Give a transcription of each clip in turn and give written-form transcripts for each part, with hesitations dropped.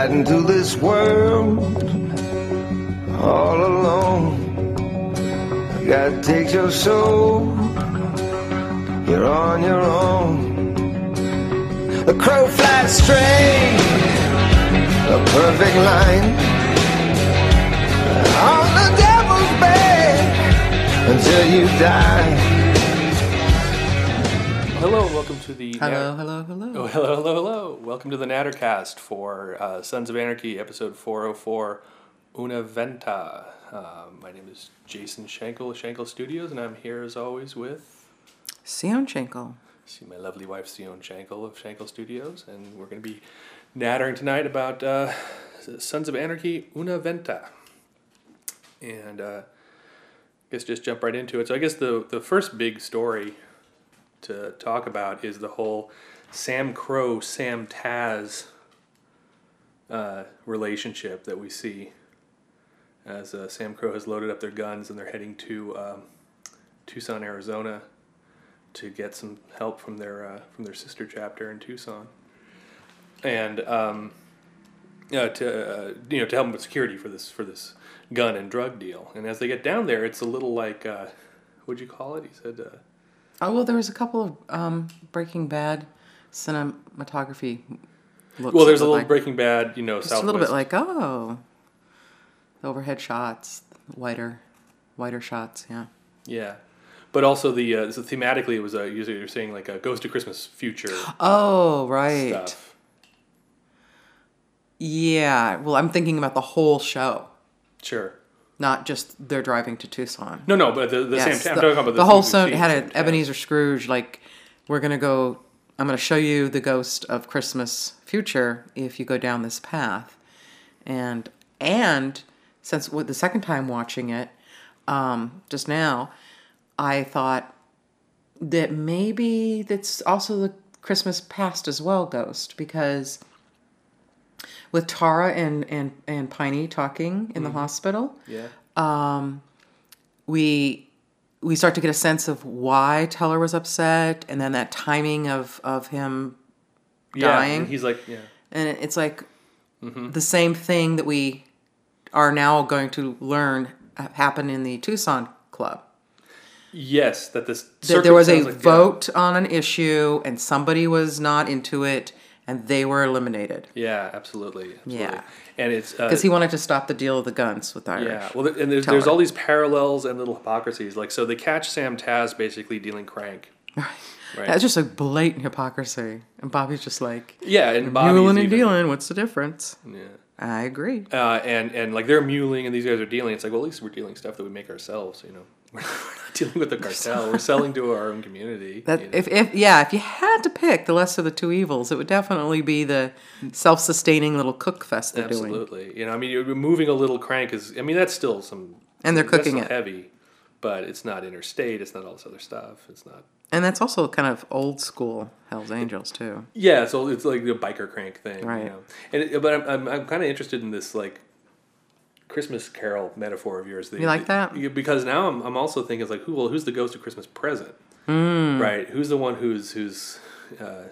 riding through this world all alone. God takes your soul, you're on your own. The crow flies straight, a perfect line, on the devil's back until you die. Hello, welcome to the... Hello. Hello. Welcome to the Nattercast for Sons of Anarchy, episode 404, Una Venta. My name is Jason Schenkel of Schenkel Studios, and I'm here as always with... Sion Schenkel. See my lovely wife, Sion Schenkel of Schenkel Studios, and we're going to be nattering tonight about Sons of Anarchy, Una Venta. And I guess just jump right into it. So I guess the first big story to talk about is the whole Sam Crow, Sam Taz relationship that we see as Sam Crow has loaded up their guns and they're heading to Tucson, Arizona to get some help from their sister chapter in Tucson, and to help them with security for this gun and drug deal. And as they get down there, it's a little like what'd you call it? He said. There was a couple of Breaking Bad cinematography looks. Well, there's a little Breaking Bad, just Southwest. a little bit like, the overhead shots, wider shots, yeah. Yeah. But also so thematically it was usually you're saying like a Ghost of Christmas Future. Oh, right. Stuff. Yeah, well, I'm thinking about the whole show. Sure. Not just they're driving to Tucson. No, but the Yes, same time. I'm talking about the whole scene had Sam an Taz. Ebenezer Scrooge, like, I'm going to show you the Ghost of Christmas Future if you go down this path. And since the second time watching it, just now, I thought that maybe that's also the Christmas past as well, Ghost, because with Tara and Piney talking in the hospital, we start to get a sense of why Teller was upset, and then that timing of him dying. And he's like, and it's like the same thing that we are now going to learn happened in the Tucson club. Yes, that There was a vote on an issue, and somebody was not into it, and they were eliminated. Yeah, absolutely. Yeah. And it's... Because he wanted to stop the deal of the guns with Irish. Yeah, well, and there's all these parallels and little hypocrisies. Like, so they catch Sam Taz basically dealing crank. Right. That's just a blatant hypocrisy. And Bobby's just like, yeah, and Bobby's muling and dealing, what's the difference? Yeah. I agree. And like they're muling and these guys are dealing. It's like, well, at least we're dealing stuff that we make ourselves, We're not dealing with the cartel. We're selling to our own community. If you had to pick the lesser of the two evils, it would definitely be the self-sustaining little cook fest they're doing. Absolutely. You're removing a little crank that's still some... And they're cooking that's still it. heavy, but it's not interstate. It's not all this other stuff. It's not... And that's also kind of old school Hell's Angels, too. Yeah, so it's like the biker crank thing. Right. But I'm kind of interested in this, like, Christmas Carol metaphor of yours. You like that? Because now I'm also thinking, like, who's the Ghost of Christmas Present? Right? Who's the one who's the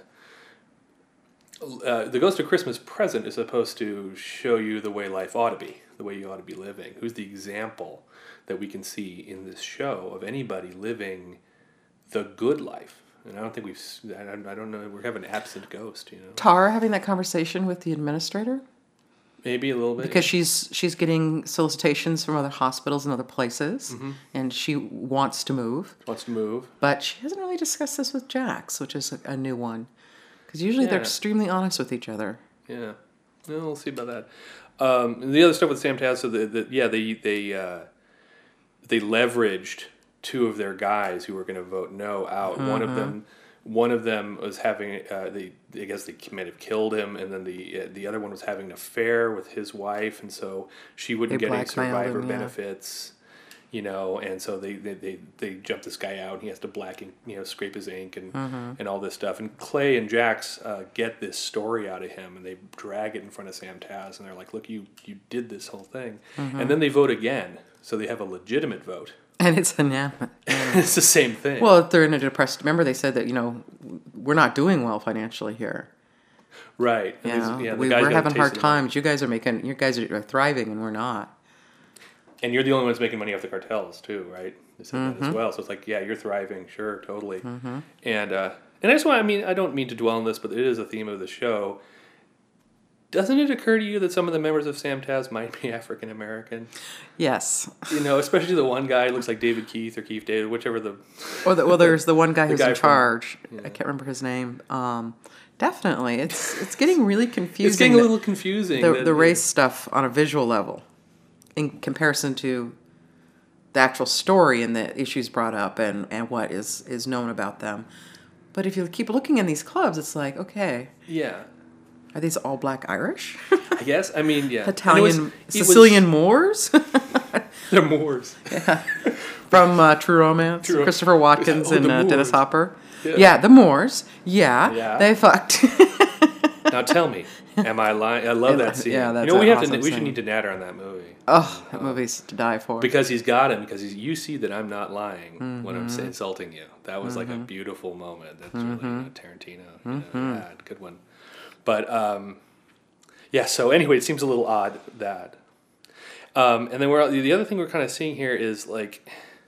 Ghost of Christmas Present is supposed to show you the way life ought to be, the way you ought to be living. Who's the example that we can see in this show of anybody living the good life? And I don't think I don't know, we have an absent ghost, Tara having that conversation with the administrator? Maybe a little bit. Because she's getting solicitations from other hospitals and other places, and she wants to move. But she hasn't really discussed this with Jax, which is a new one. Because usually they're extremely honest with each other. Yeah. Well, we'll see about that. The other stuff with Sam Taz, so they leveraged two of their guys who were going to vote no out. One of them was having I guess they might have killed him, and then the other one was having an affair with his wife, and so she wouldn't get any survivor benefits, and so they jump this guy out, and he has to scrape his ink and all this stuff. And Clay and Jax get this story out of him, and they drag it in front of Sam Taz, and they're like, "Look, you did this whole thing," and then they vote again, so they have a legitimate vote. And it's It's the same thing. Well, if they're in a depressed... Remember they said that, we're not doing well financially here. Right. And Yeah, the guy's we're got a having taste hard of the money. times. You guys are thriving, and we're not. And you're the only ones making money off the cartels too, right? They said that as well. So it's like, yeah, you're thriving, sure, totally. And I just want, I don't mean to dwell on this, but it is a theme of the show. Doesn't it occur to you that some of the members of Sam Taz might be African American? Yes. Especially the one guy looks like David Keith or Keith David, whichever the. Well, there's the one guy who's guy in from- charge. I can't remember his name. Definitely, it's getting really confusing. It's getting a little confusing. The race stuff on a visual level, in comparison to the actual story and the issues brought up and what is known about them. But if you keep looking in these clubs, it's like, okay, Yeah. are these all black Irish? I guess. Yeah. Italian, Sicilian Moors? They're Moors. From True Romance, True. Christopher Watkins Oh, and the Dennis Moors. Hopper. Yeah. Yeah, the Moors. Yeah. They fucked. Now tell me, am I lying? I love that scene. Yeah, that's we an have awesome we should scene. need to natter on that movie. Oh, that movie's to die for. Because he's got him. Because you see that I'm not lying when I'm insulting you. That was like a beautiful moment. That's really Tarantino. Yeah, good one. But yeah. So anyway, it seems a little odd that. And then the other thing we're kind of seeing here is like.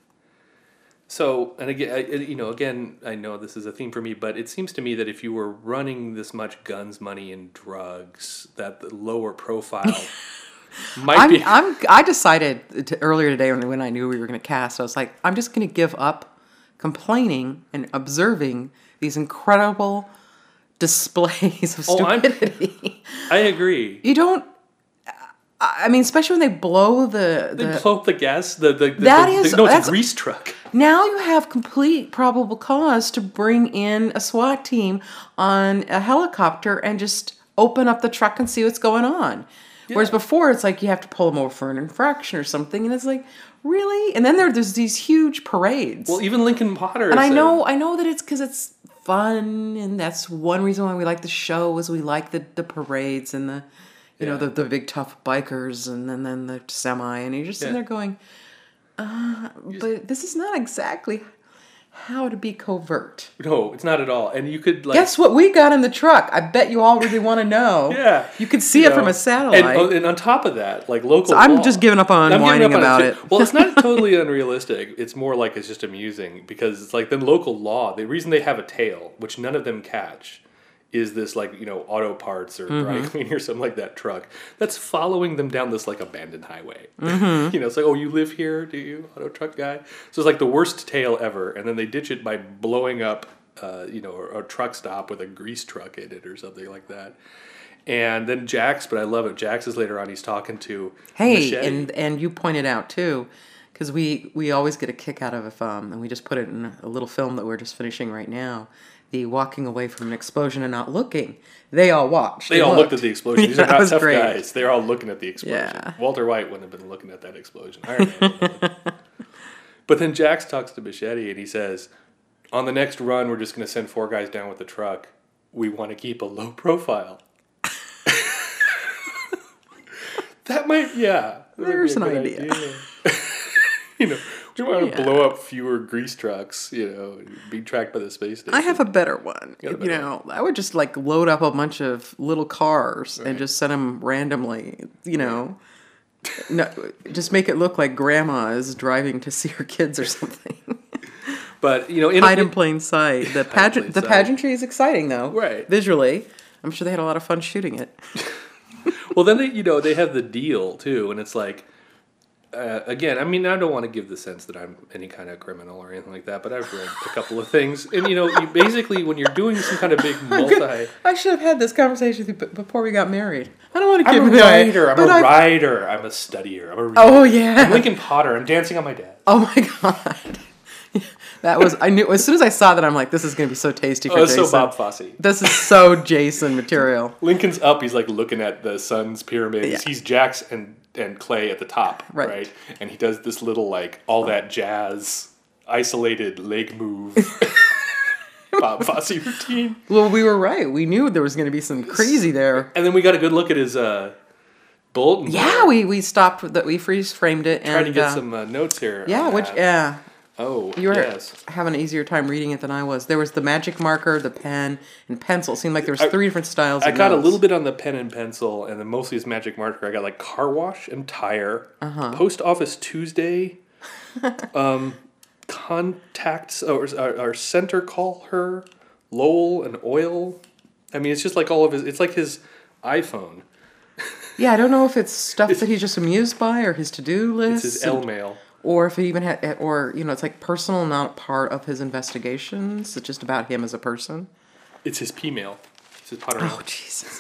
So, and again, I know this is a theme for me, but it seems to me that if you were running this much guns, money, and drugs, that the lower profile might be. I decided earlier today when I knew we were going to cast, I was like, I'm just going to give up complaining and observing these incredible displays of stupidity. I agree. You don't. Especially when they blow They blow up the gas. It's a that's- grease truck. Now you have complete probable cause to bring in a SWAT team on a helicopter and just open up the truck and see what's going on. Yeah. Whereas before, it's like you have to pull them over for an infraction or something, and it's like, really? And then there's these huge parades. Well, even Lincoln Potter. And I know that it's because it's fun, and that's one reason why we like the show is we like the parades and the the big tough bikers and then the semi, and you're just sitting there going, but this is not exactly how to be covert. No, it's not at all. And you could guess what we got in the truck? I bet you all really want to know. Yeah, you could see it from a satellite. And on top of that, like local. So I'm just giving up on whining about it. Well, it's not totally unrealistic. It's more like it's just amusing because it's like the local law. The reason they have a tail, which none of them catch, is this auto parts or dry cleaning or something like that truck that's following them down this like abandoned highway. It's like, oh, you live here, do you, auto truck guy? So it's like the worst tail ever, and then they ditch it by blowing up a truck stop with a grease truck in it or something like that. And then Jax, but I love it, Jax is later on, he's talking to Machete. and you pointed out too, because we always get a kick out of and we just put it in a little film that we're just finishing right now, the walking away from an explosion and not looking. They all watched. They all looked at the explosion. These are not tough great. guys. They're all looking at the explosion. Yeah. Walter White wouldn't have been looking at that explosion. Iron Man would. But then Jax talks to Machete and he says, on the next run, we're just going to send 4 guys down with the truck. We want to keep a low profile. That might, There's an idea. We want to blow up fewer grease trucks, and be tracked by the space station. I have a better one. I would just load up a bunch of little cars and just send them randomly, No, just make it look like grandma is driving to see her kids or something. But, hide in plain sight. The pageantry is exciting though. Right. Visually. I'm sure they had a lot of fun shooting it. Well, then they have the deal too, and it's like, again, I don't want to give the sense that I'm any kind of criminal or anything like that, but I've read a couple of things, and you basically when you're doing some kind of big I should have had this conversation with you before we got married. I don't want to give I'm a writer. I'm a writer. I'm a studier. I'm a reader. Oh yeah. I'm Lincoln Potter. I'm dancing on my dad. Oh my god. I knew as soon as I saw that, I'm like, this is going to be so tasty for Jason. So Bob Fosse. This is so Jason material. Lincoln's up. He's like looking at the sun's pyramids. Yeah. He's Jax and Clay at the top, right? And he does this little all that jazz isolated leg move. Bob Fosse routine. Well, we were right. We knew there was going to be some crazy there. And then we got a good look at his bulletin. Yeah, we stopped. We freeze framed it Trying and to get some notes here. Yeah, Oh, You were yes. having an easier time reading it than I was. There was the magic marker, the pen, and pencil. It seemed like there was 3 different styles. I of got a notes. little bit on the pen and pencil, and then mostly as magic marker. I got like car wash and tire, post office Tuesday, contacts or center call her, Lowell and oil. I mean, it's just like all of his. It's like his iPhone. Yeah, I don't know if it's stuff that he's just amused by or his to-do list. It's his L mail. Or if he even had, or, it's like personal, not part of his investigations. It's just about him as a person. It's his P mail. It's his Potter. Oh, Jesus.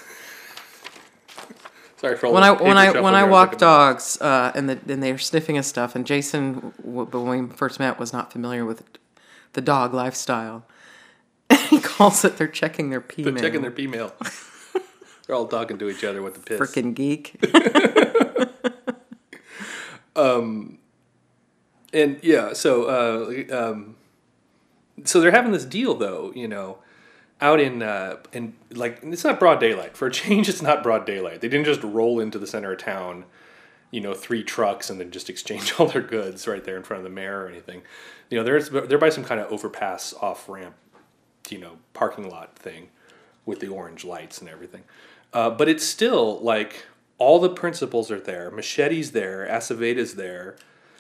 Sorry for all When the I paper shuffling when I there, walk like a- dogs, and they're sniffing his stuff, and Jason, when we first met, was not familiar with the dog lifestyle. He calls it they're checking their P They're mail. checking their P mail. They're all talking to each other with the piss. Frickin' geek. And yeah, so they're having this deal though, out in like it's not broad daylight. For a change, it's not broad daylight. They didn't just roll into the center of town, 3 trucks and then just exchange all their goods right there in front of the mayor or anything. They're by some kind of overpass off ramp, parking lot thing with the orange lights and everything. But it's still like all the principals are there. Machete's there. Aceveda's there.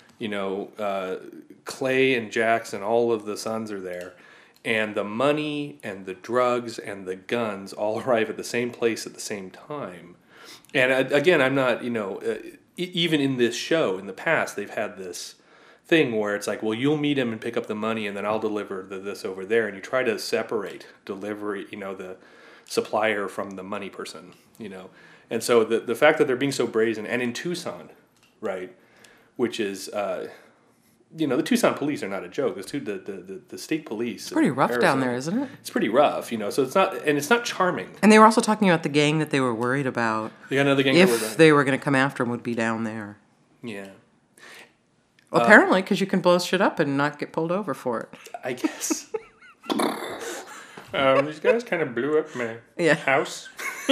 Clay and Jackson, all of the sons are there. And the money and the drugs and the guns all arrive at the same place at the same time. And again, I'm not, even in this show, in the past, they've had this thing where it's like, well, you'll meet him and pick up the money and then I'll deliver this over there. And you try to separate delivery, the supplier from the money person, And so the fact that they're being so brazen, and in Tucson, right, which is, the Tucson police are not a joke. The state police. It's pretty rough down there, isn't it? It's pretty rough, so it's not charming. And they were also talking about the gang that they were worried about. They got another gang. If they were going to come after him, would be down there. Yeah. Well, apparently, because you can blow shit up and not get pulled over for it. I guess. These guys kind of blew up my house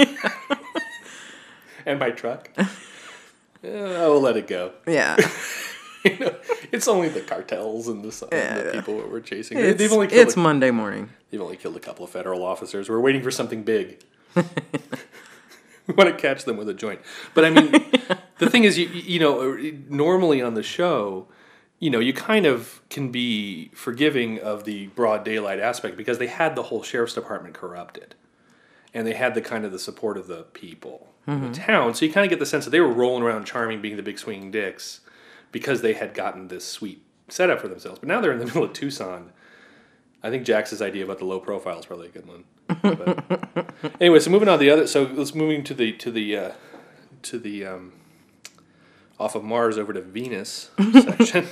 and my truck. I will let it go. Yeah. It's only the cartels and the people that we're chasing. It's Monday morning. They've only killed a couple of federal officers. We're waiting for something big. We want to catch them with a joint. But I mean, the thing is, normally on the show, you kind of can be forgiving of the broad daylight aspect because they had the whole sheriff's department corrupted. And they had the support of the people in the town. So you kind of get the sense that they were rolling around charming, being the big swinging dicks because they had gotten this sweet setup for themselves. But now they're in the middle of Tucson. I think Jax's idea about the low profile is probably a good one. But anyway, so moving on to the other. So let's moving to the off of Mars over to Venus section.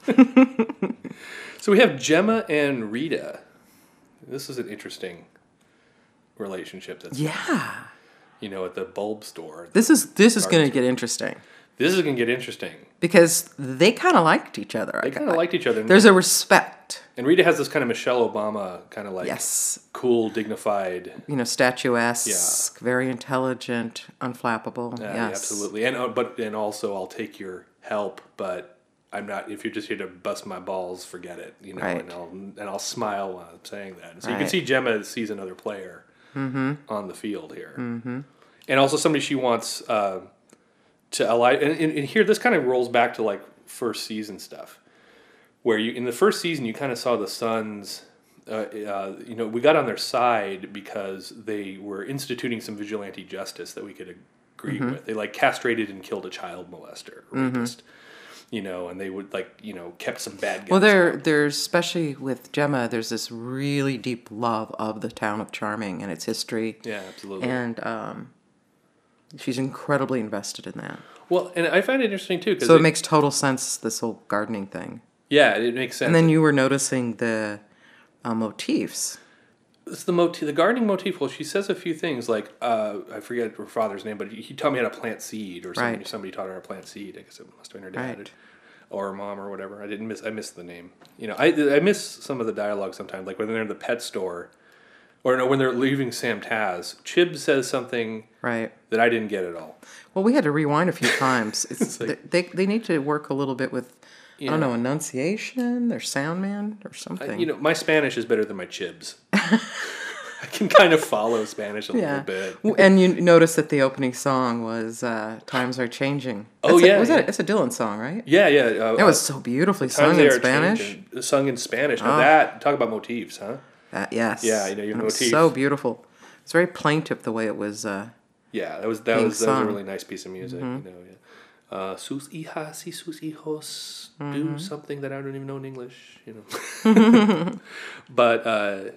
So we have Gemma and Rita. This is an interesting relationship that's at the bulb store. This is going to get interesting. This is going to get interesting. Because they kind of liked each other. They kind of liked each other. There's a respect. And Rita has this kind of Michelle Obama kind of like cool, dignified. Statuesque, very intelligent, unflappable. Yes. Absolutely. And also I'll take your help, but I'm not, if you're just here to bust my balls, forget it. Right. And I'll smile while I'm saying that. And so you can see Gemma sees another player on the field here. Mm-hmm. And also somebody she wants to ally, and here this kind of rolls back to like first season stuff, where in the first season you kind of saw the sons, we got on their side because they were instituting some vigilante justice that we could agree with. They castrated and killed a child molester, rapist, and they would kept some bad guys. Well, there's especially with Gemma, there's this really deep love of the town of Charming and its history. Yeah, absolutely. And she's incredibly invested in that. Well, and I find it interesting too. So it makes total sense, this whole gardening thing. Yeah, it makes sense. And then you were noticing the motifs. It's the gardening motif. Well, she says a few things like, I forget her father's name, but he taught me how to plant seed or something. Right. Somebody taught her how to plant seed. I guess it must have been her dad. Right. Or her mom or whatever. I missed the name. I miss some of the dialogue sometimes, like when they're in the pet store. Or no, when they're leaving Sam Taz, Chib says something Right. that I didn't get at all. Well, we had to rewind a few times. It's like- they need to work a little bit with, I don't know, enunciation, their sound man, or something. My Spanish is better than my Chibs. I can kind of follow Spanish a little bit. And you notice that the opening song was "Times Are Changing." Oh, yeah, yeah. It's a Dylan song, right? Yeah. It was so beautifully Times sung They in Are Spanish. Changing, sung in Spanish. Now that, talk about motifs, huh? Yes. Yeah, you And it was motif. so beautiful. It's very plaintive the way it was. Yeah, that was a sung. really nice piece of music. Sus hijas y sus hijos do something that I don't even know in English. But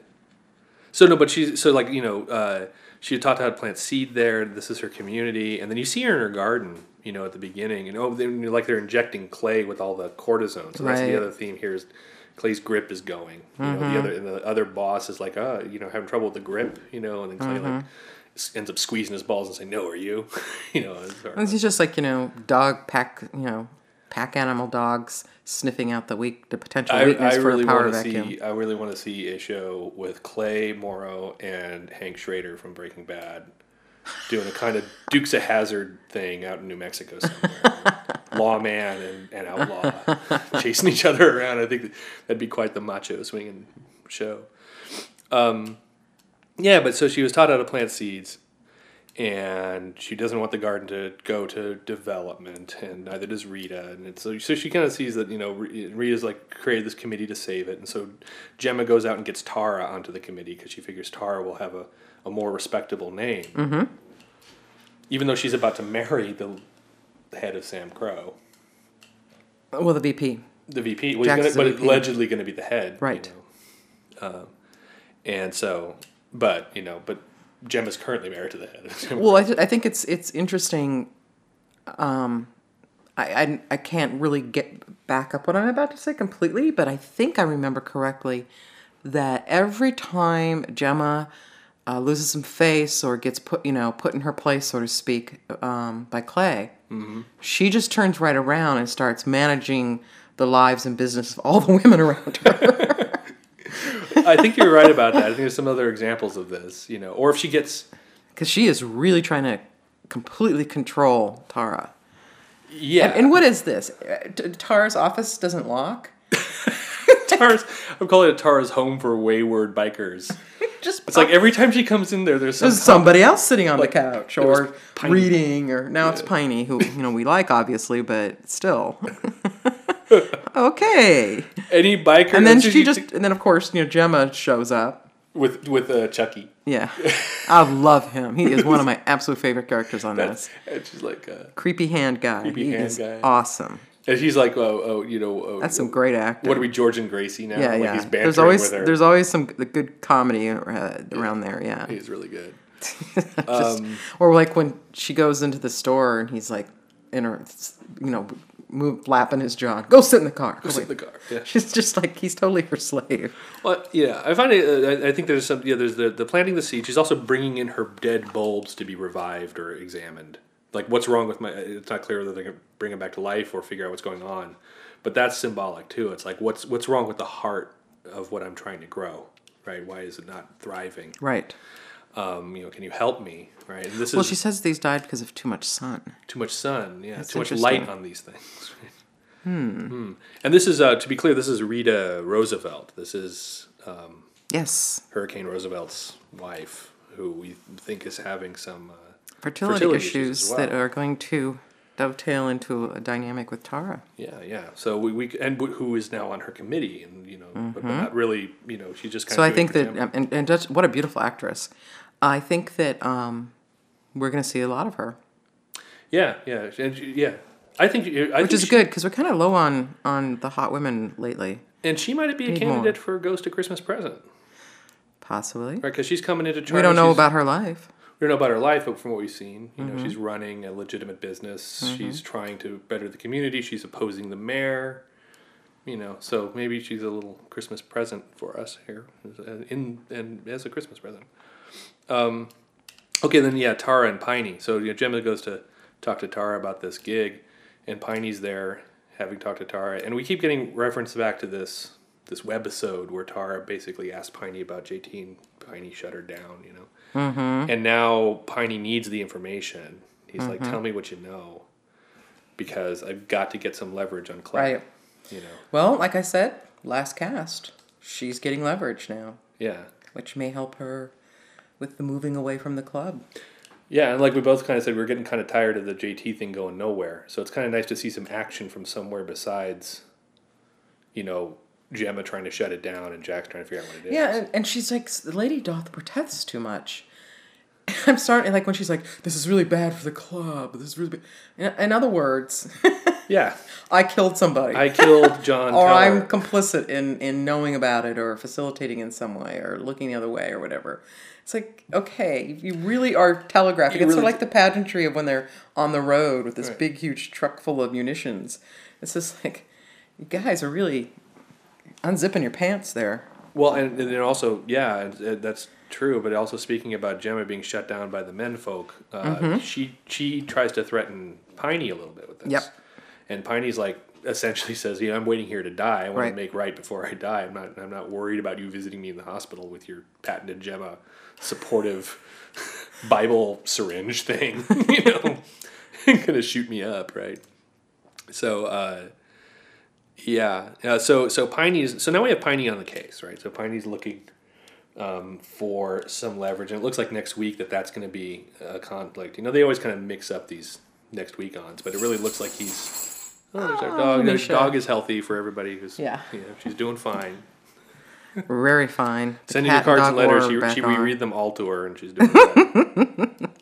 she had taught how to plant seed there. This is her community, and then you see her in her garden. At the beginning, they're injecting Clay with all the cortisone. So that's the other theme here is Clay's grip is going. The other boss is like, having trouble with the grip. And then Clay ends up squeezing his balls and saying, "No, are you?" He's just like dog pack. Pack animal dogs sniffing out the potential weakness for a power vacuum. I really want to see a show with Clay Morrow and Hank Schrader from Breaking Bad doing a kind of Dukes of Hazzard thing out in New Mexico somewhere. Lawman and outlaw chasing each other around. I think that'd be quite the macho swinging show. But so she was taught how to plant seeds. And she doesn't want the garden to go to development, and neither does Rita. And so she kind of sees that Rita's created this committee to save it, and so Gemma goes out and gets Tara onto the committee because she figures Tara will have a more respectable name, even though she's about to marry the head of Sam Crow. Well, the VP. The VP, Jack's but VP. allegedly going to be the head, right? And so, but Gemma's currently married to the head. Well, I think it's interesting. I can't really get back up what I'm about to say completely, but I think I remember correctly that every time Gemma loses some face or gets put in her place, so to speak, by Clay, she just turns right around and starts managing the lives and business of all the women around her. I think you're right about that. I think there's some other examples of this, or if she gets... Because she is really trying to completely control Tara. Yeah. And what is this? Tara's office doesn't lock? I'm calling it Tara's home for wayward bikers. It's like every time she comes in there's somebody else sitting on the couch it was or Piney. reading, or now it's Piney, who we like obviously, but still. Okay. Any biker, and then and then of course Gemma shows up with Chucky. Yeah, I love him. He is one of my absolute favorite characters on this. And she's like creepy hand guy. He is awesome. And she's like, that's some great acting. What are we, George and Gracie now? Yeah, He's bantering there's with her. There's always some good comedy around there. Yeah, he's really good. Or like when she goes into the store and he's like in her, flapping his jaw. Go sit in the car. Go sit in the car. Yeah. She's just like, he's totally her slave. Well, yeah, I find it. I think there's some. Yeah, there's the planting the seed. She's also bringing in her dead bulbs to be revived or examined. Like, what's wrong with my? It's not clear whether they can bring them back to life or figure out what's going on. But that's symbolic too. It's like, what's wrong with the heart of what I'm trying to grow? Right? Why is it not thriving? Right. Can you help me? Right. And she says these died because of too much sun. Too much sun. Yeah. That's too much light on these things. And this is, to be clear, this is Rita Roosevelt. This is yes, Hurricane Roosevelt's wife, who we think is having some fertility issues that are going to dovetail into a dynamic with Tara. Yeah. So we who is now on her committee, and but not really, she's just kind of. So I think that, and just, what a beautiful actress. I think that we're going to see a lot of her. Yeah. I think which is good because we're kind of low on the hot women lately. And she might be a candidate for Ghost of Christmas Present. Possibly. Right, because she's coming into. We don't know about her life. We don't know about her life, but from what we've seen, she's running a legitimate business. She's trying to better the community. She's opposing the mayor. So maybe she's a little Christmas present for us here, and as a Christmas present. Okay, then Tara and Piney. So Gemma goes to talk to Tara about this gig, and Piney's there having talked to Tara, and we keep getting reference back to this this webisode where Tara basically asked Piney about JT and Piney shut her down, you know. Mm-hmm. And now Piney needs the information. He's like, tell me what you know, because I've got to get some leverage on Claire. Right. You know. Well, like I said, last cast, she's getting leverage now. Yeah. Which may help her with the moving away from the club. Yeah, and like we both kind of said, we're getting kind of tired of the JT thing going nowhere. So it's kind of nice to see some action from somewhere besides, you know, Gemma trying to shut it down and Jack's trying to figure out what it is. Yeah, and she's like, the lady doth protest too much. I'm starting, like, when she's like, this is really bad for the club. This is really bad. In other words, Yeah. I killed somebody. I killed John or Teller. I'm complicit in knowing about it or facilitating in some way or looking the other way or whatever. It's like, okay, you really are telegraphing. It's sort of like the pageantry of when they're on the road with this big, huge truck full of munitions. It's just like, you guys are really unzipping your pants there. Well, and then also, yeah, that's true. But also speaking about Gemma being shut down by the menfolk, she tries to threaten Piney a little bit with this. Yep. And Piney's like essentially says, "I'm waiting here to die. I want Right. to make right before I die. I'm not worried about you visiting me in the hospital with your patented Gemma supportive Bible syringe thing. You know, gonna shoot me up, right?" So, so Piney's. So now we have Piney on the case, right? So Piney's looking for some leverage, and it looks like next week that's going to be a conflict. You know, they always kind of mix up these next week ons, but it really looks like he's. Oh, there's our dog. Their dog is healthy for everybody w's. Yeah. You know, she's doing fine. Very fine. The Sending her cat cards and and dog letters. war We back on. read them all to her, and she's doing good.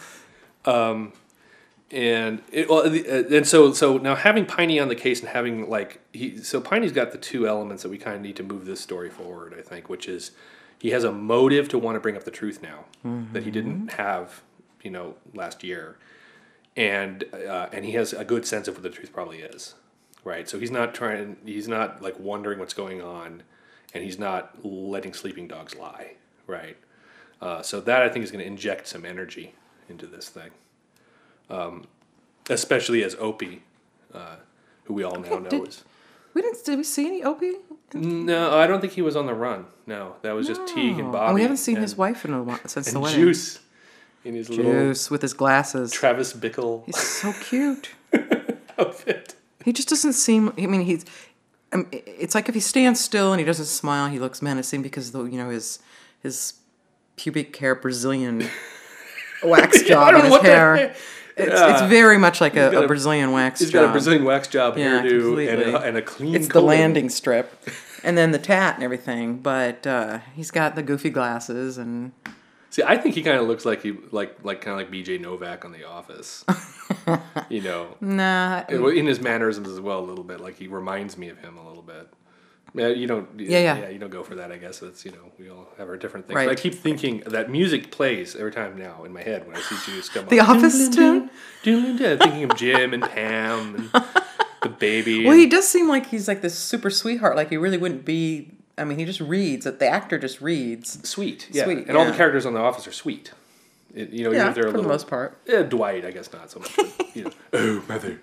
And so now having Piney on the case and having so Piney's got the two elements that we kind of need to move this story forward, I think, which is he has a motive to want to bring up the truth now that he didn't have, you know, last year, and he has a good sense of what the truth probably is, right? So he's not like wondering what's going on, and he's not letting sleeping dogs lie, right? So that I think is going to inject some energy into this thing. Especially as Opie, who we all now know is. Did we see any Opie? No, I don't think he was on the run. No, that was just Teague and Bobby. And we haven't seen his wife in a while since the wedding. Juice in his little Juice with his glasses. Travis Bickle He's so cute. outfit. He just doesn't seem. I mean, it's like if he stands still and he doesn't smile, he looks menacing because his pubic hair Brazilian wax job in his hair. It's very much like a Brazilian wax job. He's got a Brazilian wax job hairdo completely. and a clean It's the colon. landing strip. And then the tat and everything. But he's got the goofy glasses and... See, I think he kind of looks like kind of like BJ Novak on The Office. You know. Nah. In his mannerisms as well, a little bit. Like he reminds me of him a little bit. Yeah, you don't. Yeah. You don't go for that. I guess it's we all have our different things. Right. But I keep thinking that music plays every time now in my head when I see Juice come on. The Office tune? Thinking of Jim and Pam and the baby. Well, he does seem like he's like this super sweetheart. Like he really wouldn't be... I mean, he just reads. The actor just reads. Sweet, yeah. Sweet, and all the yeah. characters on The Office are sweet. Even if they're a for little, the most part. Yeah, Dwight, I guess not so much. But, oh, mother.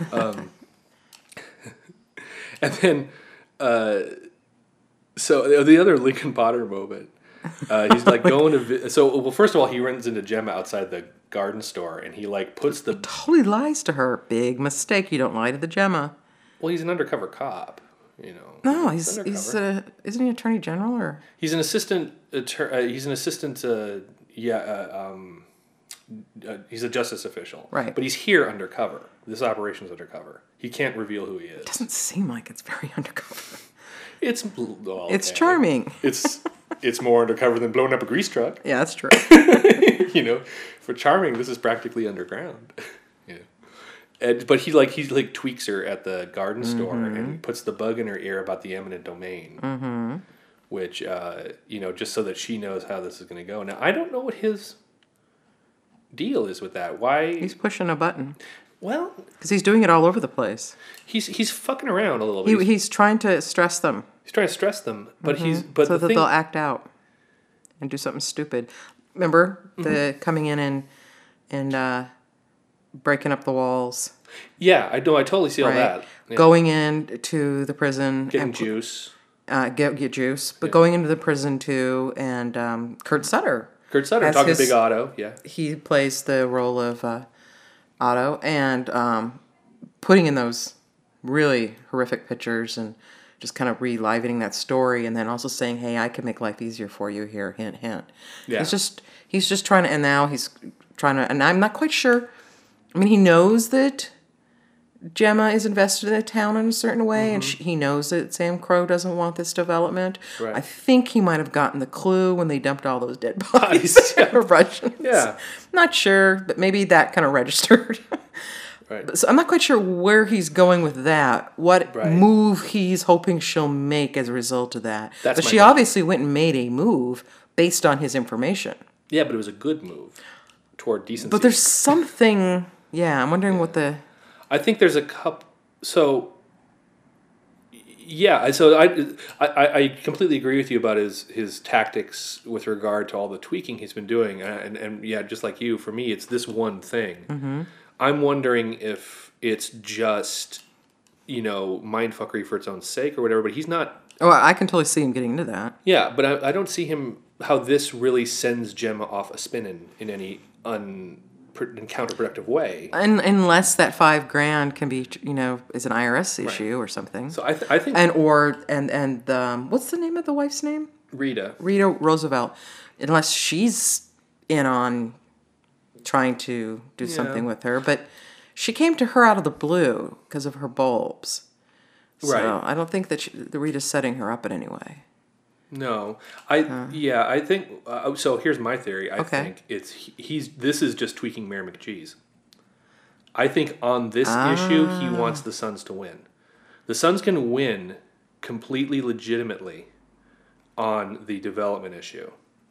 And then, so the other Lincoln Potter moment, he's like going to. First of all, he runs into Gemma outside the garden store, and he like puts the. Totally lies to her. Big mistake. You don't lie to the Gemma. Well, he's an undercover cop, No, he's isn't he Attorney General or? He's an assistant. He's an assistant. He's a justice official. Right. But he's here undercover. This operation's undercover. He can't reveal who he is. Doesn't seem like it's very undercover. It's It's charming. It's more undercover than blowing up a grease truck. Yeah, that's true. For charming, this is practically underground. But he tweaks her at the garden store and he puts the bug in her ear about the eminent domain, which just so that she knows how this is going to go. Now I don't know what his deal is with that. Why He's pushing a button. Well, because he's doing it all over the place. He's fucking around a little bit. He's trying to stress them. He's trying to stress them, but so that they'll act out and do something stupid. Remember the coming in and breaking up the walls. Yeah, I know. I totally see all that. Yeah. Going in to the prison, getting juice. get juice, but going into the prison too, and Kurt Sutter. Kurt Sutter as talking his- to Big Otto. Yeah. He plays the role of Otto, and putting in those really horrific pictures and just kind of relivening that story, and then also saying, "Hey, I can make life easier for you here." Hint, hint. Yeah. He's just trying to, and now he's trying to, and I'm not quite sure. I mean, he knows that Gemma is invested in the town in a certain way, and he knows that Sam Crow doesn't want this development. Right. I think he might have gotten the clue when they dumped all those dead bodies Yeah. of Russians. Yeah. Not sure, but maybe that kind of registered. Right. So I'm not quite sure where he's going with that. What Right. move he's hoping she'll make as a result of that. That's but my she question. obviously went and made a move based on his information. Yeah, but it was a good move toward decency. But there's something. Yeah, I'm wondering what the. I think there's a couple. So, yeah. So I completely agree with you about his tactics with regard to all the tweaking he's been doing, and yeah, just like you, for me, it's this one thing. Mm-hmm. I'm wondering if it's just mindfuckery for its own sake or whatever. But he's not. Oh, I can totally see him getting into that. Yeah, but I don't see him how this really sends Gemma off a spinning in any counterproductive way. Unless that $5,000 can be, is an IRS issue or something. So I think And what's the name of the wife's name? Rita. Rita Roosevelt. Unless she's in on trying to do something with her, but she came to her out of the blue because of her bulbs. So Right. I don't think that the Rita's setting her up in any way. No, I think so. Here's my theory. I Okay. think this is just tweaking Mayor McCheese. I think on this issue he wants the Suns to win. The Suns can win completely legitimately on the development issue.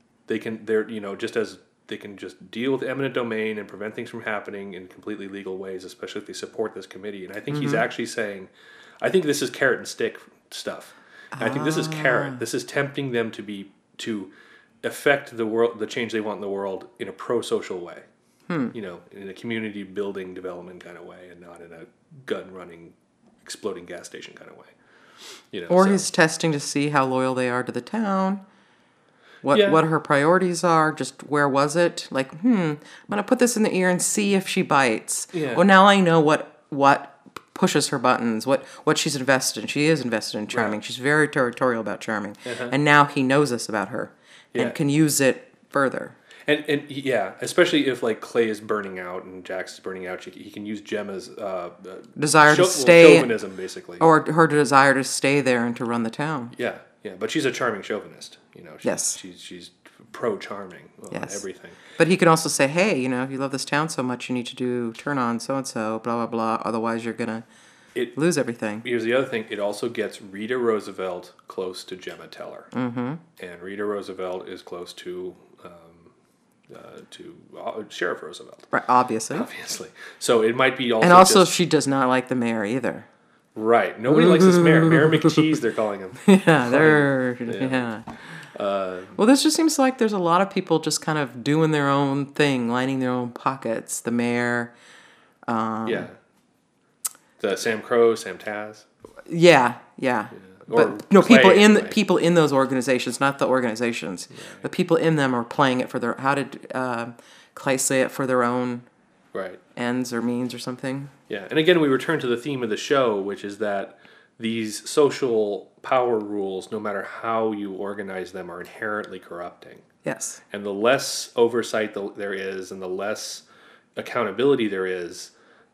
Just as they can just deal with eminent domain and prevent things from happening in completely legal ways, especially if they support this committee. And I think he's actually saying, I think this is carrot and stick stuff. And I think this is carrot. This is tempting them to affect the change they want in the world in a pro-social way. In a community building development kind of way, and not in a gun-running, exploding gas station kind of way. Or he's testing to see how loyal they are to the town. What her priorities are, just where was it? Like, I'm going to put this in the ear and see if she bites. Yeah. Well, now I know what pushes her buttons, what she's invested in. She is invested in Charming. Right. She's very territorial about Charming. And now he knows this about her and can use it further. And yeah, especially if like Clay is burning out and Jax is burning out, he can use Gemma's Desire to stay, chauvinism, basically, or her desire to stay there and to run the town. Yeah, but she's a charming chauvinist. Yes. she's pro charming on everything. But he can also say, hey, if you love this town so much, you need to turn on so and so, blah blah blah. Otherwise, you're gonna lose everything. Here's the other thing: it also gets Rita Roosevelt close to Gemma Teller, and Rita Roosevelt is close to Sheriff Roosevelt. Right, obviously. So it might be also. And also, she does not like the mayor either. Right. Nobody likes this mayor. Mayor McCheese, they're calling him. Yeah. Well, this just seems like there's a lot of people just kind of doing their own thing, lining their own pockets. The mayor. The Sam Crow, Sam Taz. Yeah. Or But no, Clay, people in those organizations, not the organizations. Yeah. The people in them are playing it for their. How did Clay say it? For their own ends or means or something. Yeah, and again, we return to the theme of the show, which is that these social power rules, no matter how you organize them, are inherently corrupting. Yes. And the less oversight there is, and the less accountability there is,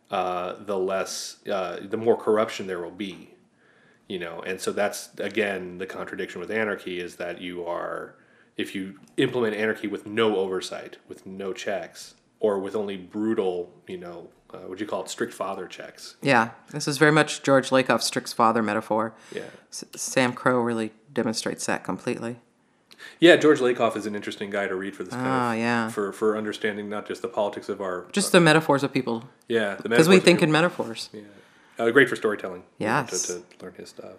the more corruption there will be. And so that's, again, the contradiction with anarchy is that if you implement anarchy with no oversight, with no checks, or with only brutal, would you call it strict father checks? Yeah, this is very much George Lakoff's strict father metaphor. Yeah. Sam Crow really demonstrates that completely. Yeah, George Lakoff is an interesting guy to read for this for understanding not just the politics of our... Just the metaphors of people. Yeah. Because we think in metaphors. Yeah. Great for storytelling. Yes. To learn his stuff.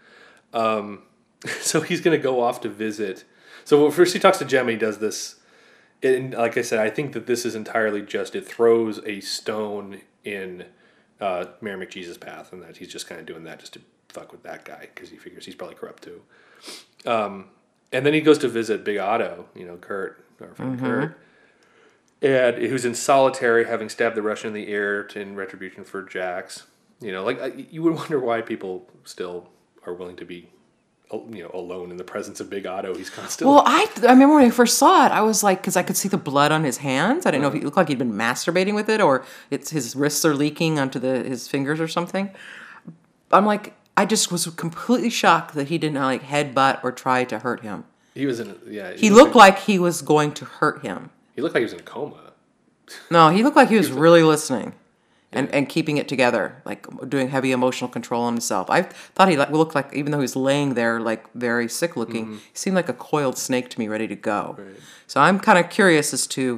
So he's going to go off to visit... So first he talks to Gemma, he does this... And like I said, I think that this is entirely just, it throws a stone in Mayor McCheese's path, and that he's just kind of doing that just to fuck with that guy because he figures he's probably corrupt too. And then he goes to visit Big Otto, Kurt, our friend Kurt, and who's in solitary, having stabbed the Russian in the ear in retribution for Jax. You would wonder why people still are willing to be, alone in the presence of Big Otto. He's constantly. Well, I remember when I first saw it, I was like, because I could see the blood on his hands. I didn't know if he looked like he'd been masturbating with it, or his wrists are leaking onto his fingers or something. I'm like, I just was completely shocked that he didn't headbutt or try to hurt him. He was He looked like he was going to hurt him. He looked like he was in a coma. No, he looked like he was really listening. And keeping it together, like doing heavy emotional control on himself. I thought he looked like, even though he was laying there like very sick looking, he seemed like a coiled snake to me, ready to go. Right. So I'm kind of curious as to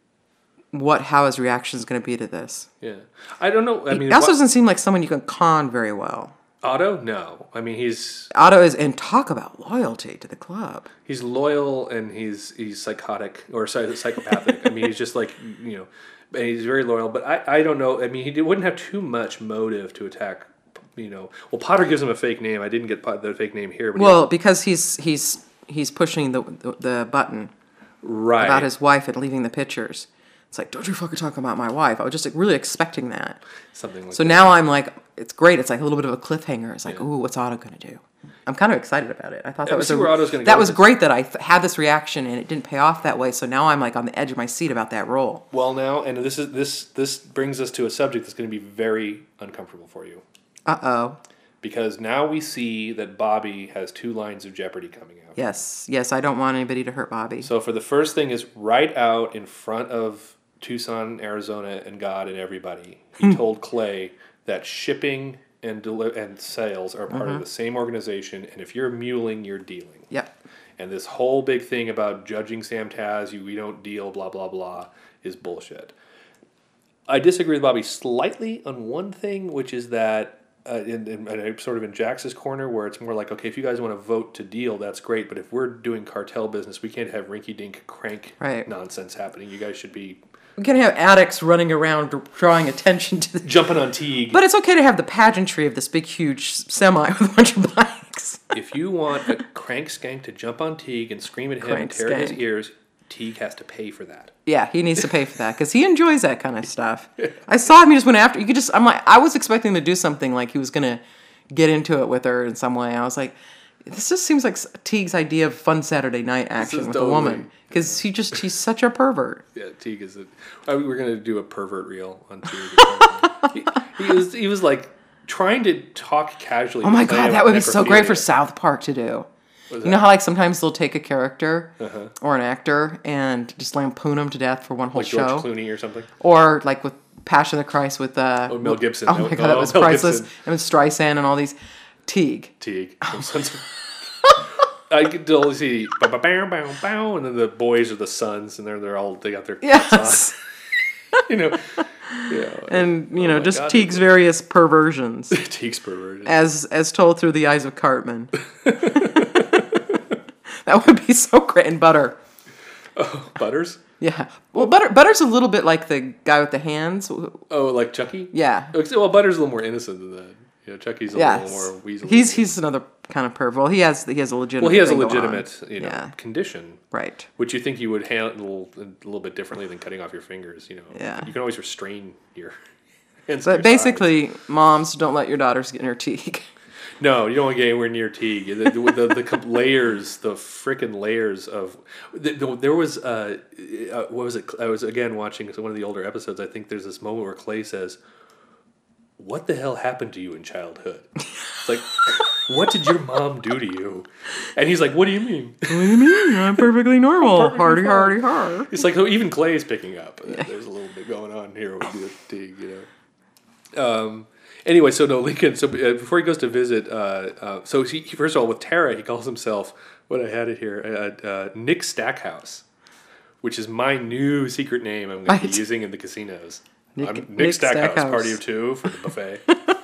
how his reaction is going to be to this. Yeah, I don't know. I mean, he also doesn't seem like someone you can con very well. Otto, no. I mean, Otto is, and talk about loyalty to the club. He's loyal and he's psychotic or psychopathic. I mean, he's just like and he's very loyal. But I don't know. I mean, he wouldn't have too much motive to attack. Well, Potter gives him a fake name. I didn't get the fake name here. But because he's pushing the button right about his wife and leaving the pictures. It's like, don't you fucking talk about my wife. I was just really expecting that. Something like so that. Now I'm like, it's great. It's like a little bit of a cliffhanger. It's like, ooh, what's Otto going to do? I'm kind of excited about it. I thought that was great that I had this reaction and it didn't pay off that way. So now I'm like on the edge of my seat about that role. Well, now, and this brings us to a subject that's going to be very uncomfortable for you. Uh-oh. Because now we see that Bobby has 2 lines of Jeopardy coming out. Yes, I don't want anybody to hurt Bobby. So for the first thing is right out in front of Tucson, Arizona, and God and everybody, he told Clay that shipping and sales are part of the same organization, and if you're muling, you're dealing. Yep. And this whole big thing about judging Sam Taz, we don't deal, blah, blah, blah, is bullshit. I disagree with Bobby slightly on one thing, which is that, and I'm sort of in Jax's corner, where it's more like, okay, if you guys want to vote to deal, that's great, but if we're doing cartel business, we can't have rinky-dink crank nonsense happening. You guys should be... We can't have addicts running around drawing attention to jumping on Teague. But it's okay to have the pageantry of this big, huge semi with a bunch of bikes. If you want a crank skank to jump on Teague and scream at him and tear his ears, Teague has to pay for that. Yeah, he needs to pay for that because he enjoys that kind of stuff. I saw him, he just went after. I was expecting him to do something like he was going to get into it with her in some way. I was like, this just seems like Teague's idea of fun Saturday night action with a woman. Because he's such a pervert. Yeah, Teague is we're going to do a pervert reel on Teague. he was like trying to talk casually. Oh my God, that would be so great for South Park to do. You know how like sometimes they'll take a character or an actor and just lampoon them to death for one whole show. George Clooney or something. Or like with Passion of the Christ with Mel Gibson. Oh my God, that was priceless. And with Streisand and all these. Teague. I could totally see bow, and then the boys are the sons, and they got their yes. on. And just God, Teague's various perversions. Teague's perversions, as told through the eyes of Cartman. That would be so great. And Butter. Oh, Butters. Yeah. Well, Butter's a little bit like the guy with the hands. Oh, like Chucky. Yeah. Well, Butter's a little more innocent than that. Chucky's a little more weasel. He's another kind of perv. Well, he has a legitimate. Well, he has a legitimate condition, right? Which you think you would handle a little bit differently than cutting off your fingers. Yeah. You can always restrain your hands. But basically, moms, don't let your daughters get near Teague. No, you don't want to get anywhere near Teague. The layers, the freaking layers of. There was what was it? I was again watching one of the older episodes. I think there's this moment where Clay says, "What the hell happened to you in childhood?" It's like, what did your mom do to you? And he's like, what do you mean? What do you mean? I'm perfectly normal. Hardy. It's like, so even Clay is picking up. There's a little bit going on here with the Teague, Anyway, so no, Lincoln, before he goes to visit, so he first of all, with Tara, he calls himself, I had it here, Nick Stackhouse, which is my new secret name I'm going to be using in the casinos. Nick Stackhouse, party of 2 for the buffet.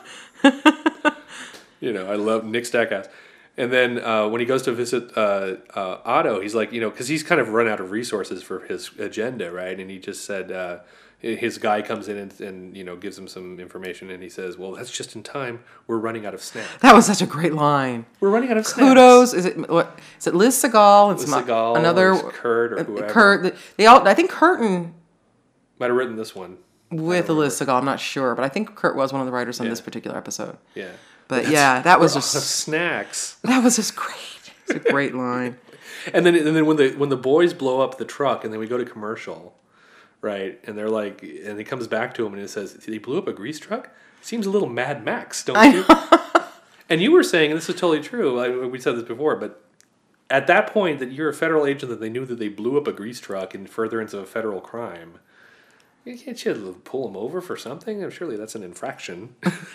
I love Nick Stackhouse. And then when he goes to visit Otto, he's like, because he's kind of run out of resources for his agenda, right? And he just said, his guy comes in and gives him some information, and he says, "Well, that's just in time. We're running out of snacks." That was such a great line. We're running out of snacks. Kudos. Is it Liz Segal and Liz Segal, another or Kurt or whoever. Kurt. They all. I think Curtin Might have written this one. with Liz Segal. I'm not sure, but I think Kurt was one of the writers on Yeah. this particular episode. Yeah. But yeah, that was We're just out of snacks. that was just great. It's a great line. And then when the boys blow up the truck, and then we go to commercial, right? And they're like, and he comes back to him and it says, "They blew up a grease truck. Seems a little Mad Max, don't you?" And you were saying, and this is totally true. We said this before, but at that point, that you're a federal agent, that they knew that they blew up a grease truck in furtherance of a federal crime. Can't you pull them over for something? Surely that's an infraction.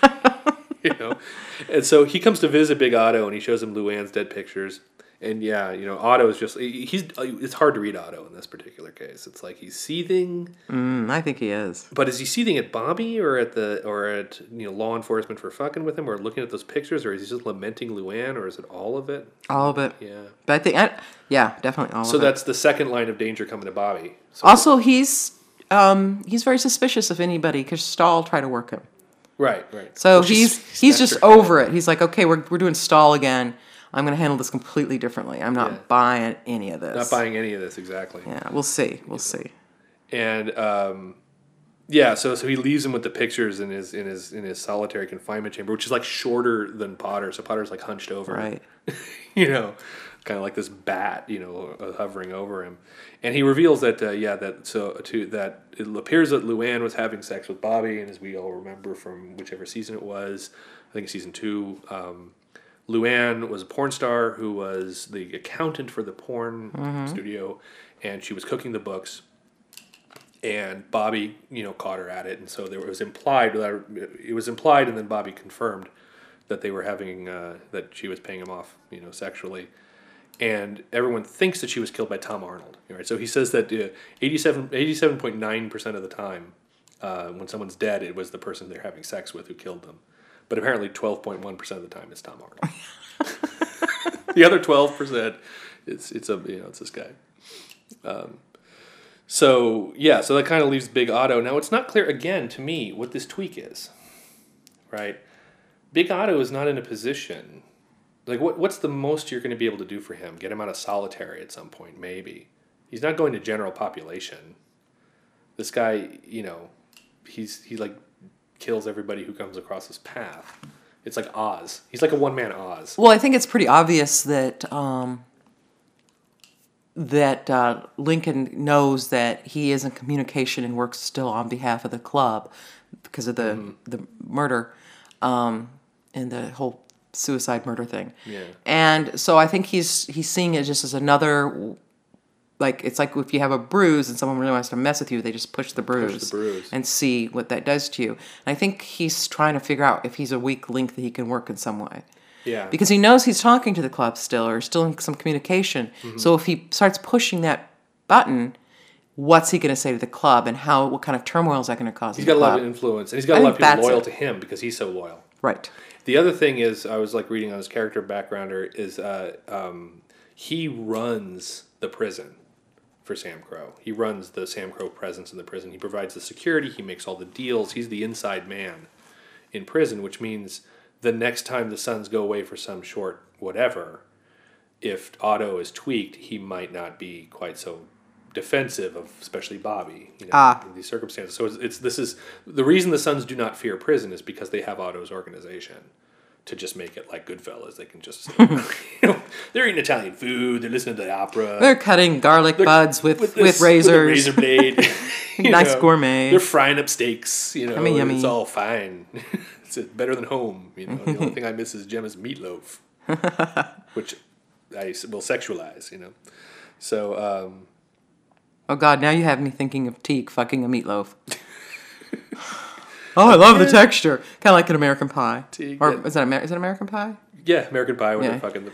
And so he comes to visit Big Otto, and he shows him Luann's dead pictures. And yeah, Otto is just, it's hard to read Otto in this particular case. It's like he's seething. I think he is. But is he seething at Bobby or at law enforcement for fucking with him, or looking at those pictures, or is he just lamenting Luann, or is it all of it? All of it. Yeah. But I think, definitely all of it. So that's the second line of danger coming to Bobby. So Also, he's very suspicious of anybody because Stahl tried to work him. Right. So Which he's just over it. He's like, okay, we're doing Stahl again. I'm going to handle this completely differently. I'm not buying any of this. Not buying any of this, exactly. Yeah, we'll see. And so he leaves him with the pictures in his solitary confinement chamber, which is like shorter than Potter. So Potter's like hunched over, Right. Kind of like this bat, hovering over him. And he reveals that that it appears that Luann was having sex with Bobby, and as we all remember from whichever season it was, I think season 2. Luann was a porn star who was the accountant for the porn studio, and she was cooking the books. And Bobby, caught her at it, and so it was implied, and then Bobby confirmed that they were having that she was paying him off, sexually, and everyone thinks that she was killed by Tom Arnold. Right? So he says that 87.9% of the time, when someone's dead, it was the person they're having sex with who killed them. But apparently 12.1% of the time it's Tom Arnold. The other 12%, it's this guy. So that kind of leaves Big Otto. Now it's not clear again to me what this tweak is. Right? Big Otto is not in a position. Like what's the most you're going to be able to do for him? Get him out of solitary at some point, maybe. He's not going to general population. This guy, he like kills everybody who comes across his path. It's like Oz. He's like a one-man Oz. Well, I think it's pretty obvious that Lincoln knows that he is in communication and works still on behalf of the club because of the murder and the whole suicide murder thing. Yeah. And so I think he's seeing it just as another. Like, it's like if you have a bruise and someone really wants to mess with you, they just push the bruise and see what that does to you. And I think he's trying to figure out if he's a weak link that he can work in some way. Yeah. Because he knows he's talking to the club still, or still in some communication. Mm-hmm. So if he starts pushing that button, what's he going to say to the club, and what kind of turmoil is that going to cause? He's got a lot of influence, and he's got a lot of people loyal to him because he's so loyal. Right. The other thing is, I was like reading on his character backgrounder, is he runs the prison for Sam Crow. He runs the Sam Crow presence in the prison. He provides the security. He makes all the deals. He's the inside man in prison, which means the next time the Suns go away for some short whatever, if Otto is tweaked, he might not be quite so defensive of especially Bobby in these circumstances. So this is the reason the Suns do not fear prison is because they have Otto's organization to just make it like Goodfellas. They can just say, they're eating Italian food, they're listening to the opera, they're cutting garlic buds with razors, with a razor blade, nice gourmet. They're frying up steaks. Yummy, yummy. It's all fine. It's better than home. The only thing I miss is Gemma's meatloaf, which I will sexualize. So. Oh God! Now you have me thinking of Teague fucking a meatloaf. Oh, I love the texture. Kind of like an American Pie. Teague, or is it American Pie? Yeah, American Pie when they're fucking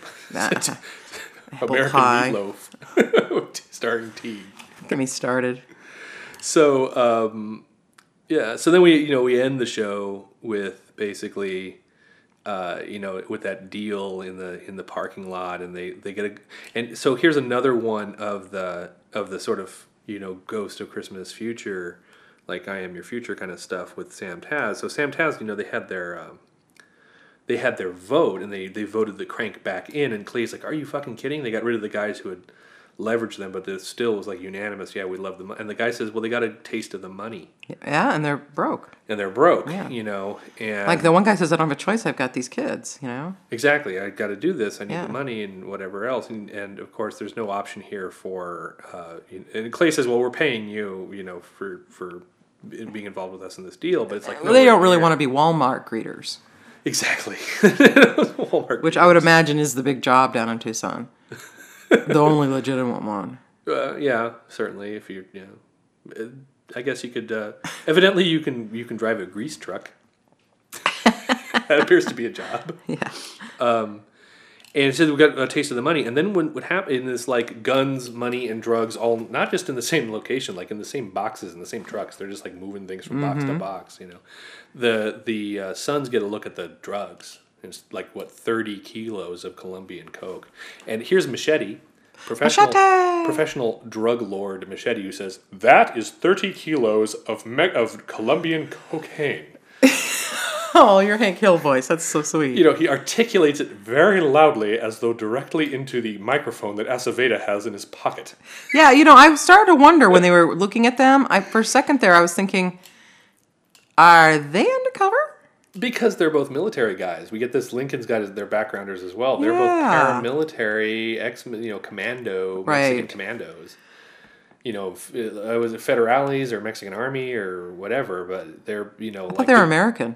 American pie. Meatloaf, starring Teague. Get me started. So so then we end the show with basically, with that deal in the parking lot, and they get and so here's another one of the sort of Ghost of Christmas Future like I Am Your Future kind of stuff with Sam Taz. So Sam Taz, they had their vote, and they voted the crank back in, and Clay's like, are you fucking kidding? They got rid of the guys who had leveraged them, but it still was like unanimous, yeah, we love them. And the guy says, well, they got a taste of the money. Yeah, and they're broke. And they're broke, Yeah. and... Like the one guy says, I don't have a choice, I've got these kids, Exactly, I got to do this, I need Yeah. the money and whatever else. And of course, there's no option here for... and Clay says, well, we're paying you, for being involved with us in this deal, but it's like... Well, they don't really want to be Walmart greeters. Exactly. Walmart Which I would imagine is the big job down in Tucson. The only legitimate one. Yeah, certainly. If you, I guess you could. Evidently, you can drive a grease truck. That appears to be a job. Yeah. And it says we got a taste of the money, and then what happened is like guns, money, and drugs, all not just in the same location, like in the same boxes, in the same trucks. They're just like moving things from box to box. The sons get a look at the drugs. It's like 30 kilos of Colombian coke. And here's Machete, professional drug lord Machete, who says that is 30 kilos of Colombian cocaine. Oh, your Hank Hill voice. That's so sweet. He articulates it very loudly as though directly into the microphone that Aceveda has in his pocket. Yeah, I started to wonder when they were looking at them. For a second there, I was thinking, are they undercover? Because they're both military guys. We get this Lincoln's got their backgrounders as well. They're both Yeah. paramilitary, commando, Right. Mexican commandos. Was it Federales or Mexican Army or whatever, but they're, I thought they were American.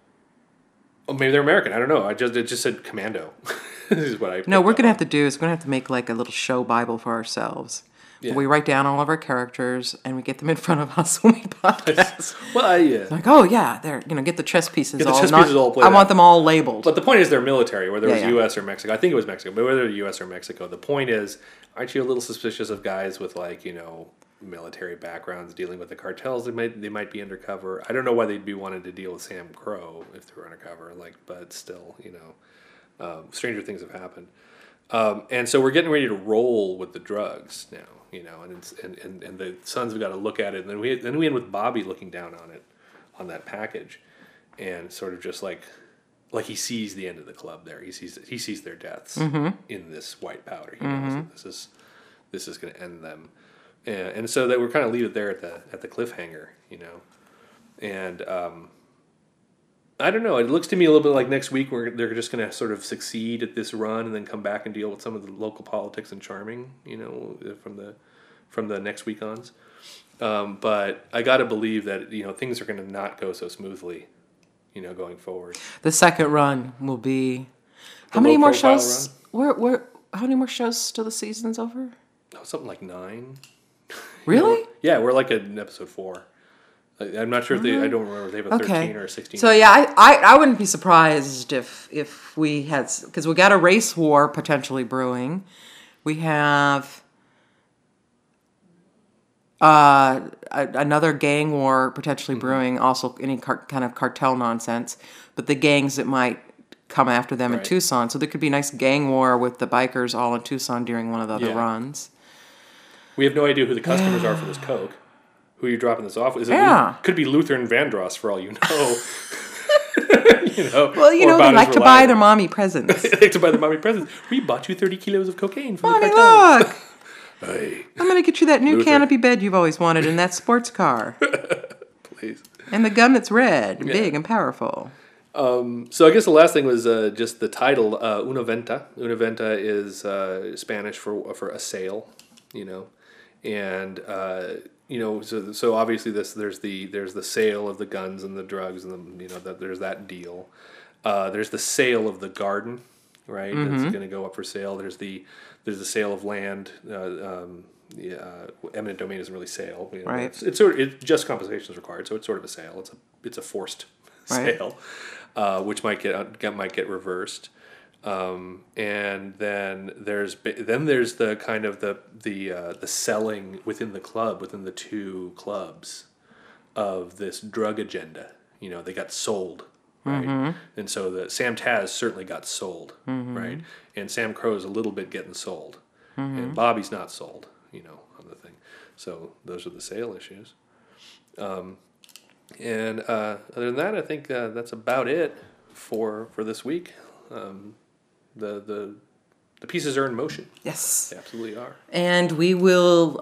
Oh, maybe they're American. I don't know. It just said commando. This is what I. No, we're going to have to do is we're going to have to make like a little show Bible for ourselves. Yeah. We write down all of our characters and we get them in front of us when we podcast. Well, Like, oh yeah, they're get the chess pieces Get the all. chess pieces all played I out. want them all labeled. But the point is they're military, whether it was Yeah. U.S. or Mexico. I think it was Mexico, but whether U.S. or Mexico, the point is, aren't you a little suspicious of guys with military backgrounds dealing with the cartels? They might be undercover. I don't know why they'd be wanting to deal with Sam Crow if they were undercover. But still, stranger things have happened. And so we're getting ready to roll with the drugs now, and the sons have got to look at it, and then we end with Bobby looking down on that package, and sort of just like he sees the end of the club there. He sees their deaths in this white powder. He knows that this is going to end them, and so that we're kind of leave it there at the cliffhanger, and. I don't know. It looks to me a little bit like next week they're just going to sort of succeed at this run and then come back and deal with some of the local politics and charming, from the next week ons. But I got to believe that things are going to not go so smoothly, going forward. The second run will be how many more shows? Run? How many more shows till the season's over? Oh, something like 9. Really? Yeah, we're like in episode 4. I'm not sure if I don't remember if they have a 13 or a 16. So yeah, I wouldn't be surprised if we had, because we got a race war potentially brewing. We have another gang war potentially brewing. Also, any kind of cartel nonsense, but the gangs that might come after them in Tucson. So there could be a nice gang war with the bikers all in Tucson during one of the other runs. We have no idea who the customers are for this Coke. Who you're dropping this off with? Could be Luther and Vandross for all you know. Well, they like to buy their mommy presents. They like to buy their mommy presents. We bought you 30 kilos of cocaine from Mommy, the cartel. look! Hey. I'm going to get you that new Luther. canopy bed you've always wanted in that sports car. Please. And the gun that's red and big and powerful. So I guess the last thing was just the title, Una Venta. Una Venta is Spanish for a sale, and so obviously there's the sale of the guns and the drugs and there's that deal. There's the sale of the garden, right? That's going to go up for sale. There's the sale of land. Eminent domain isn't really sale. Right. It's just compensation is required, so it's sort of a sale. It's a forced sale, which might get reversed. And then there's the kind of the selling within the club, within the two clubs, of this drug agenda. They got sold, right? And so the Sam Taz certainly got sold, right? And Sam Crow's a little bit getting sold, and Bobby's not sold, on the thing. So those are the sale issues. And other than that, I think that's about it for this week. The pieces are in motion. Yes. They absolutely are. And we will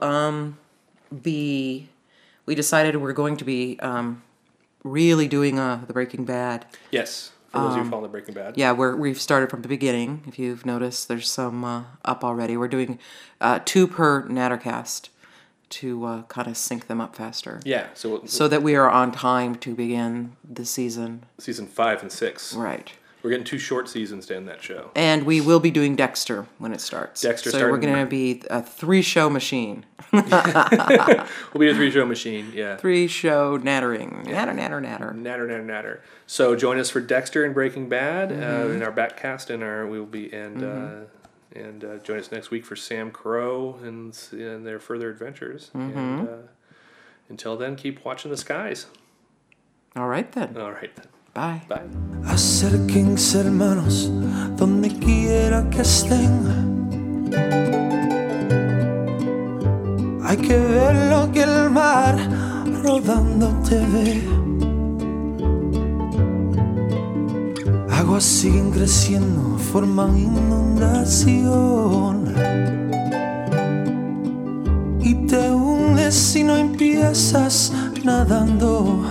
we decided we're going to be really doing the Breaking Bad. Yes. For those of you who follow the Breaking Bad. Yeah, we've started from the beginning. If you've noticed, there's some up already. We're doing 2 per Nattercast to kind of sync them up faster. Yeah. So that we are on time to begin the season. Season 5 and 6. Right. We're getting 2 short seasons to end that show. And we will be doing Dexter when it starts. So we're going to be a 3-show machine. We'll be a 3-show machine, yeah. 3-show nattering. Natter. Natter. So join us for Dexter and Breaking Bad in our backcast, and join us next week for Sam Crow and their further adventures. And until then, keep watching the skies. All right then. Bye. Bye. Acérquense, hermanos, donde quiera que estén. Hay que ver lo que el mar rodando te ve. Aguas siguen creciendo, forman inundación. Y te hundes si no empiezas nadando.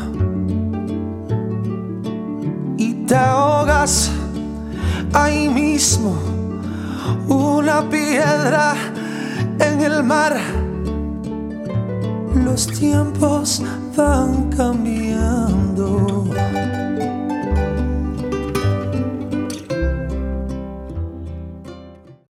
Te ahogas ahí mismo, una piedra en el mar. Los tiempos van cambiando.